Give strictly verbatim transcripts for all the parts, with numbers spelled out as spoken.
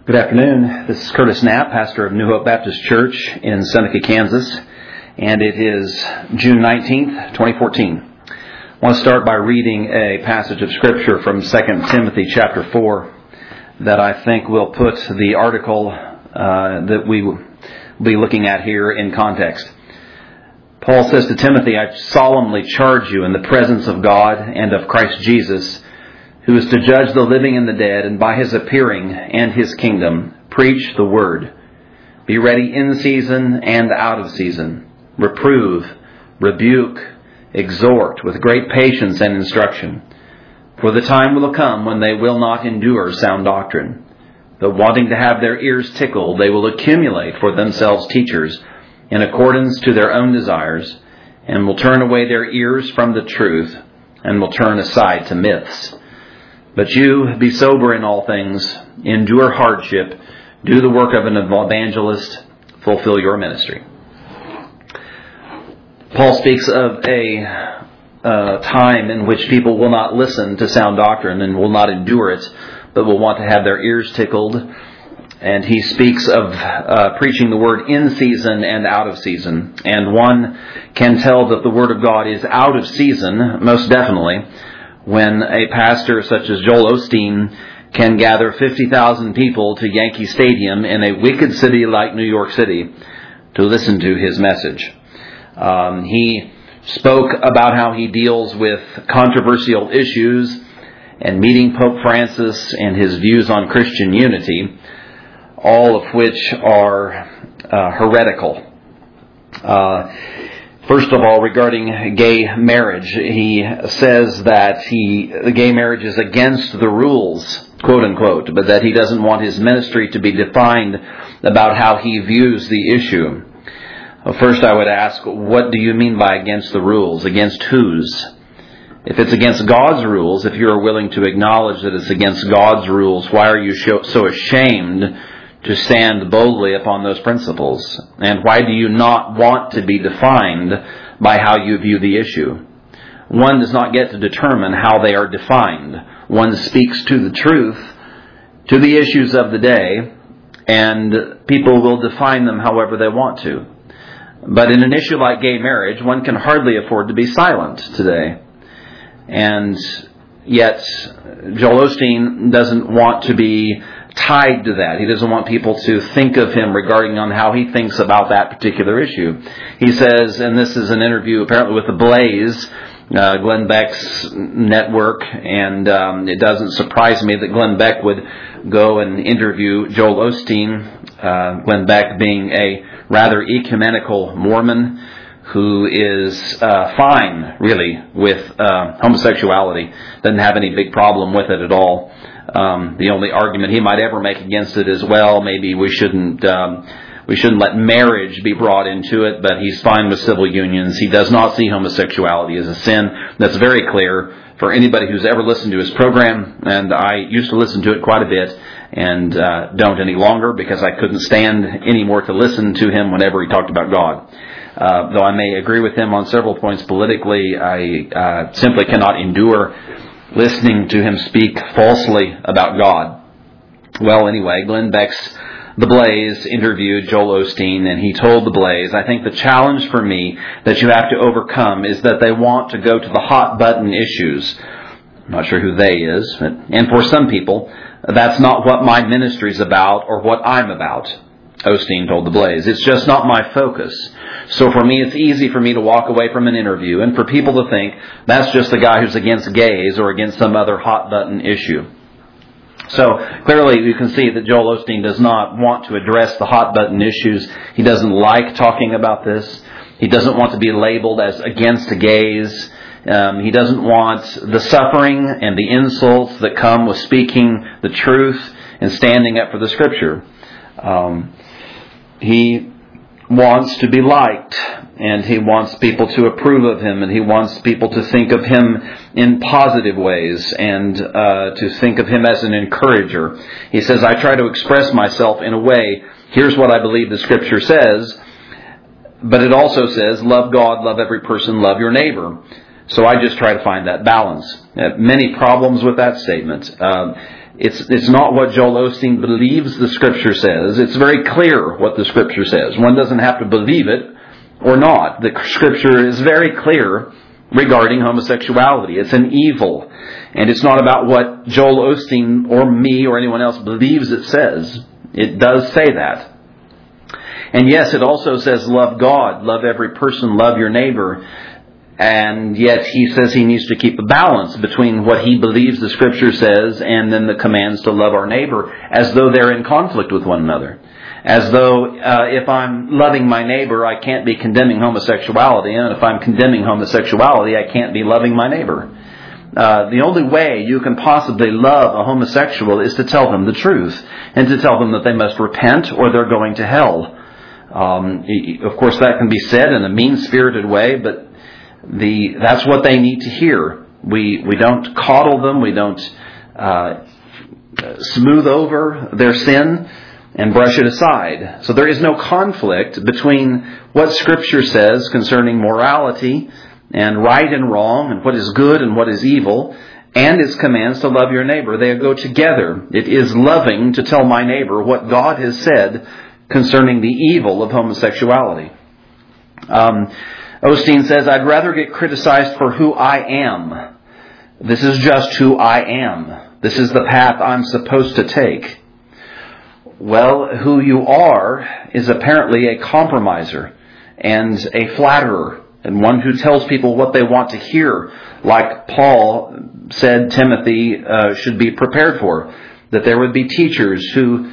Good afternoon. This is Curtis Knapp, pastor of New Hope Baptist Church in Seneca, Kansas, and it is June nineteenth, twenty fourteen. I want to start by reading a passage of Scripture from Second Timothy chapter four that I think will put the article uh, that we will be looking at here in context. Paul says to Timothy, I solemnly charge you in the presence of God and of Christ Jesus, who is to judge the living and the dead, and by his appearing and his kingdom, preach the word. Be ready in season and out of season. Reprove, rebuke, exhort with great patience and instruction. For the time will come when they will not endure sound doctrine, but wanting to have their ears tickled, they will accumulate for themselves teachers in accordance to their own desires, and will turn away their ears from the truth, and will turn aside to myths. But you, be sober in all things, endure hardship, do the work of an evangelist, fulfill your ministry. Paul speaks of a uh, time in which people will not listen to sound doctrine and will not endure it, but will want to have their ears tickled. And he speaks of uh, preaching the word in season and out of season. And one can tell that the word of God is out of season, most definitely, when a pastor such as Joel Osteen can gather fifty thousand people to Yankee Stadium in a wicked city like New York City to listen to his message. Um, he spoke about how he deals with controversial issues and meeting Pope Francis and his views on Christian unity, all of which are uh, heretical. Uh, First of all, regarding gay marriage, he says that he the gay marriage is against the rules, quote unquote, but that he doesn't want his ministry to be defined about how he views the issue. Well, first, I would ask, what do you mean by against the rules? Against whose? If it's against God's rules, if you're willing to acknowledge that it's against God's rules, why are you so ashamed to stand boldly upon those principles? And why do you not want to be defined by how you view the issue? One does not get to determine how they are defined. One speaks to the truth, to the issues of the day, and people will define them however they want to. But in an issue like gay marriage, one can hardly afford to be silent today. And yet, Joel Osteen doesn't want to be tied to that. He doesn't want people to think of him regarding on how he thinks about that particular issue. He says, and this is an interview apparently with The Blaze, uh, Glenn Beck's network, and um, it doesn't surprise me that Glenn Beck would go and interview Joel Osteen, uh, Glenn Beck being a rather ecumenical Mormon who is uh, fine, really, with uh, homosexuality, doesn't have any big problem with it at all. Um, the only argument he might ever make against it is, well, maybe we shouldn't um, we shouldn't let marriage be brought into it, but he's fine with civil unions. He does not see homosexuality as a sin. That's very clear for anybody who's ever listened to his program, and I used to listen to it quite a bit, and uh, don't any longer because I couldn't stand anymore to listen to him whenever he talked about God. Uh, though I may agree with him on several points politically, I uh, simply cannot endure listening to him speak falsely about God. Well, anyway, Glenn Beck's The Blaze interviewed Joel Osteen, and he told The Blaze, I think the challenge for me that you have to overcome is that they want to go to the hot button issues. I'm not sure who they is, but, and for some people, that's not what my ministry's about or what I'm about. Osteen told The Blaze, it's just not my focus. So for me, it's easy for me to walk away from an interview and for people to think that's just the guy who's against gays or against some other hot button issue. So clearly you can see that Joel Osteen does not want to address the hot button issues. He doesn't like talking about this. He doesn't want to be labeled as against gays. Um, he doesn't want the suffering and the insults that come with speaking the truth and standing up for the Scripture. Um, he wants to be liked, and he wants people to approve of him, and he wants people to think of him in positive ways and uh, to think of him as an encourager. He says, I try to express myself in a way, here's what I believe the Scripture says, but it also says, love God, love every person, love your neighbor. So I just try to find that balance. Uh, many problems with that statement. Um, It's it's not what Joel Osteen believes the Scripture says. It's very clear what the Scripture says. One doesn't have to believe it or not. The Scripture is very clear regarding homosexuality. It's an evil. And it's not about what Joel Osteen or me or anyone else believes it says. It does say that. And yes, it also says love God, love every person, love your neighbor. And yet he says he needs to keep a balance between what he believes the Scripture says and then the commands to love our neighbor, as though they're in conflict with one another. As though uh, if I'm loving my neighbor, I can't be condemning homosexuality. And if I'm condemning homosexuality, I can't be loving my neighbor. Uh, the only way you can possibly love a homosexual is to tell them the truth. And to tell them that they must repent or they're going to hell. Um, of course, that can be said in a mean-spirited way, but The that's what they need to hear. We we don't coddle them. We don't uh, smooth over their sin and brush it aside. So there is no conflict between what Scripture says concerning morality and right and wrong and what is good and what is evil and its commands to love your neighbor. They go together. It is loving to tell my neighbor what God has said concerning the evil of homosexuality. Um Osteen says, I'd rather get criticized for who I am. This is just who I am. This is the path I'm supposed to take. Well, who you are is apparently a compromiser and a flatterer and one who tells people what they want to hear, like Paul said Timothy uh, should be prepared for, that there would be teachers who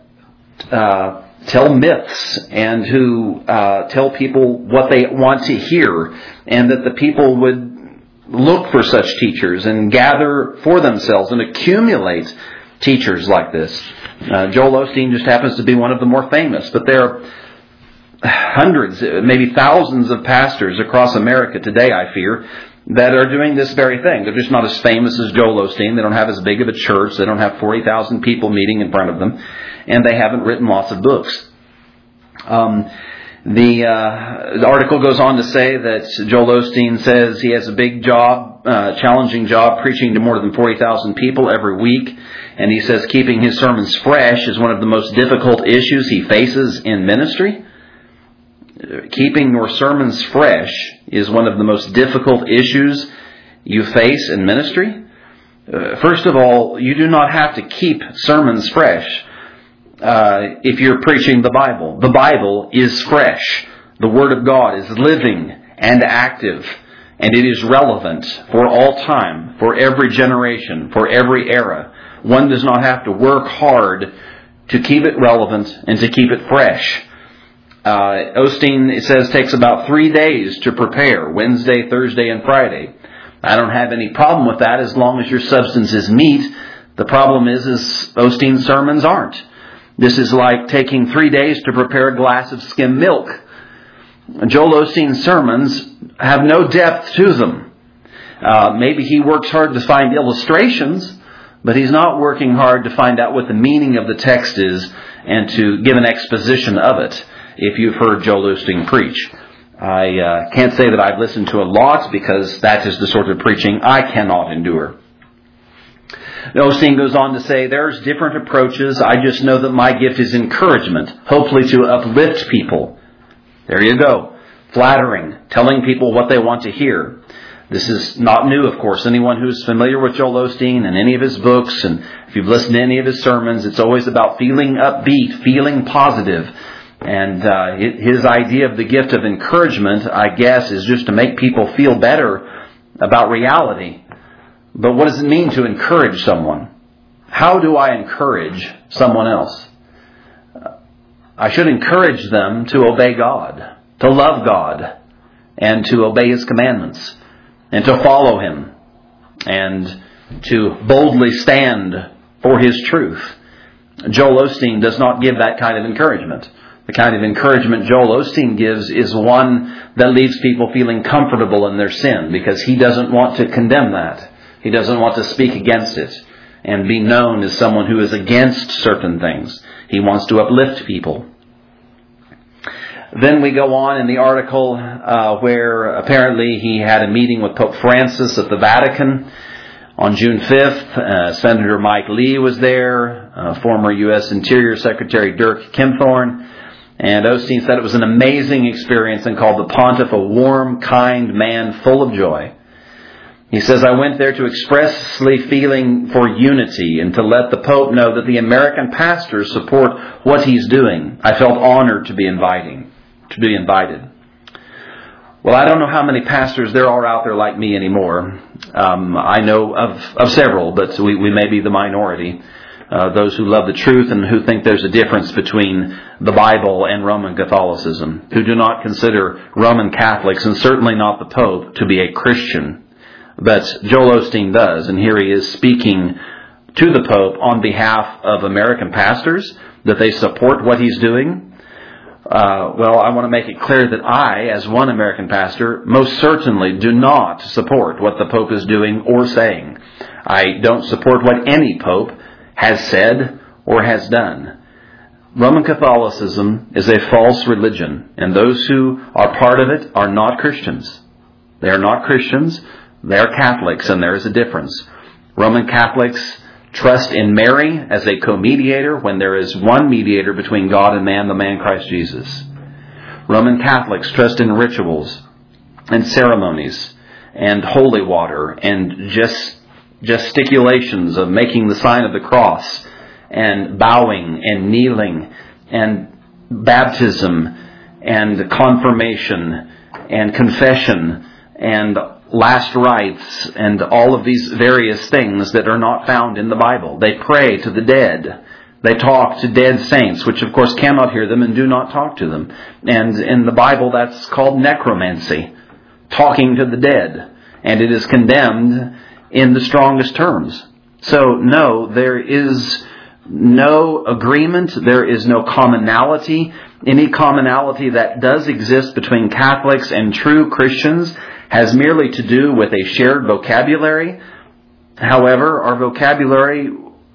uh tell myths and who uh, tell people what they want to hear, and that the people would look for such teachers and gather for themselves and accumulate teachers like this. Uh, Joel Osteen just happens to be one of the more famous, but there are hundreds, maybe thousands of pastors across America today, I fear, that are doing this very thing. They're just not as famous as Joel Osteen. They don't have as big of a church. They don't have forty thousand people meeting in front of them. And they haven't written lots of books. Um, the, uh, the article goes on to say that Joel Osteen says he has a big job, uh, challenging job, preaching to more than forty thousand people every week. And he says keeping his sermons fresh is one of the most difficult issues he faces in ministry. Keeping your sermons fresh is one of the most difficult issues you face in ministry. Uh, first of all, you do not have to keep sermons fresh. Uh, if you're preaching the Bible. The Bible is fresh. The Word of God is living and active, and it is relevant for all time, for every generation, for every era. One does not have to work hard to keep it relevant and to keep it fresh. Uh, Osteen, it says, takes about three days to prepare, Wednesday, Thursday, and Friday. I don't have any problem with that as long as your substance is meat. The problem is, is Osteen's sermons aren't. This is like taking three days to prepare a glass of skim milk. Joel Osteen's sermons have no depth to them. Uh, maybe he works hard to find illustrations, but he's not working hard to find out what the meaning of the text is and to give an exposition of it. If you've heard Joel Osteen preach, I uh, can't say that I've listened to a lot because that is the sort of preaching I cannot endure. Osteen goes on to say, there's different approaches. I just know that my gift is encouragement, hopefully to uplift people. There you go. Flattering, telling people what they want to hear. This is not new, of course. Anyone who's familiar with Joel Osteen and any of his books, and if you've listened to any of his sermons, it's always about feeling upbeat, feeling positive. And uh, his idea of the gift of encouragement, I guess, is just to make people feel better about reality. But what does it mean to encourage someone? How do I encourage someone else? I should encourage them to obey God, to love God, and to obey His commandments, and to follow Him, and to boldly stand for His truth. Joel Osteen does not give that kind of encouragement. The kind of encouragement Joel Osteen gives is one that leaves people feeling comfortable in their sin, because he doesn't want to condemn that. He doesn't want to speak against it and be known as someone who is against certain things. He wants to uplift people. Then we go on in the article uh, where apparently he had a meeting with Pope Francis at the Vatican On June fifth, uh, Senator Mike Lee was there, uh, former U S Interior Secretary Dirk Kempthorne, and Osteen said it was an amazing experience and called the Pontiff a warm, kind man full of joy. He says, I went there to expressly feeling for unity and to let the Pope know that the American pastors support what he's doing. I felt honored to be inviting, to be invited. Well, I don't know how many pastors there are out there like me anymore. Um, I know of, of several, but we, we may be the minority. Uh, those who love the truth and who think there's a difference between the Bible and Roman Catholicism, who do not consider Roman Catholics, and certainly not the Pope, to be a Christian. But Joel Osteen does, and here he is speaking to the Pope on behalf of American pastors, that they support what he's doing. Uh, well, I want to make it clear that I, as one American pastor, most certainly do not support what the Pope is doing or saying. I don't support what any Pope has said or has done. Roman Catholicism is a false religion, and those who are part of it are not Christians. They are not Christians. They are Catholics, and there is a difference. Roman Catholics trust in Mary as a co-mediator when there is one mediator between God and man, the man Christ Jesus. Roman Catholics trust in rituals and ceremonies and holy water and just gesticulations of making the sign of the cross and bowing and kneeling and baptism and confirmation and confession and last rites and all of these various things that are not found in the Bible. They pray to the dead. They talk to dead saints, which of course cannot hear them and do not talk to them. And in the Bible that's called necromancy, talking to the dead. And it is condemned in the strongest terms. So no, there is no agreement. There is no commonality. Any commonality that does exist between Catholics and true Christians has merely to do with a shared vocabulary. However, our vocabulary,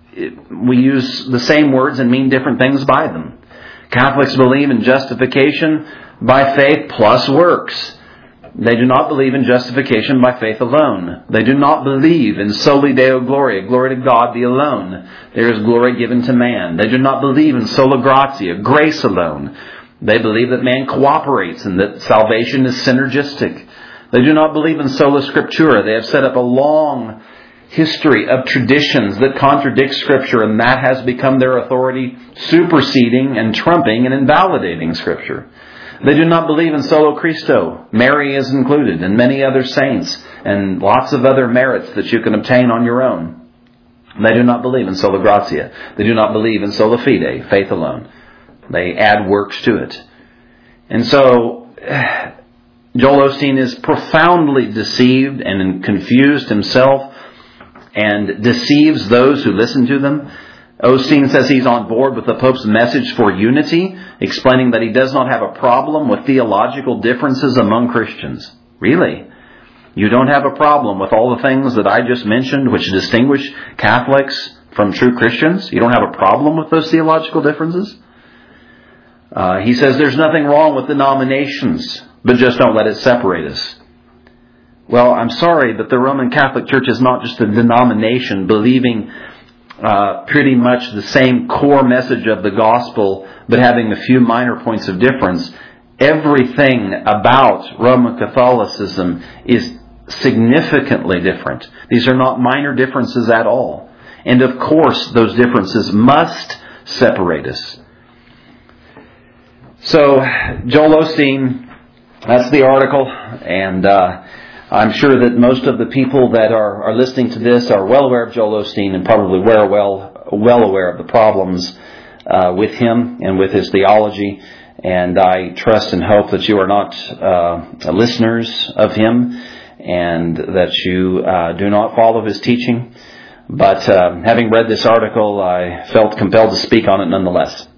we use the same words and mean different things by them. Catholics believe in justification by faith plus works. They do not believe in justification by faith alone. They do not believe in soli Deo Gloria, glory to God be alone. There is glory given to man. They do not believe in sola gratia, grace alone. They believe that man cooperates and that salvation is synergistic. They do not believe in sola scriptura. They have set up a long history of traditions that contradict Scripture, and that has become their authority, superseding and trumping and invalidating Scripture. They do not believe in solo Christo. Mary is included, and many other saints, and lots of other merits that you can obtain on your own. They do not believe in sola gratia. They do not believe in sola fide, faith alone. They add works to it. And so Joel Osteen is profoundly deceived and confused himself and deceives those who listen to them. Osteen says he's on board with the Pope's message for unity, explaining that he does not have a problem with theological differences among Christians. Really? You don't have a problem with all the things that I just mentioned which distinguish Catholics from true Christians? You don't have a problem with those theological differences? Uh, he says there's nothing wrong with denominations, but just don't let it separate us. Well, I'm sorry, but the Roman Catholic Church is not just a denomination believing uh, pretty much the same core message of the gospel, but having a few minor points of difference. Everything about Roman Catholicism is significantly different. These are not minor differences at all. And of course, those differences must separate us. So, Joel Osteen, that's the article, and uh, I'm sure that most of the people that are, are listening to this are well aware of Joel Osteen and probably well, well, well aware of the problems uh, with him and with his theology. And I trust and hope that you are not uh, listeners of him and that you uh, do not follow his teaching. But uh, having read this article, I felt compelled to speak on it nonetheless.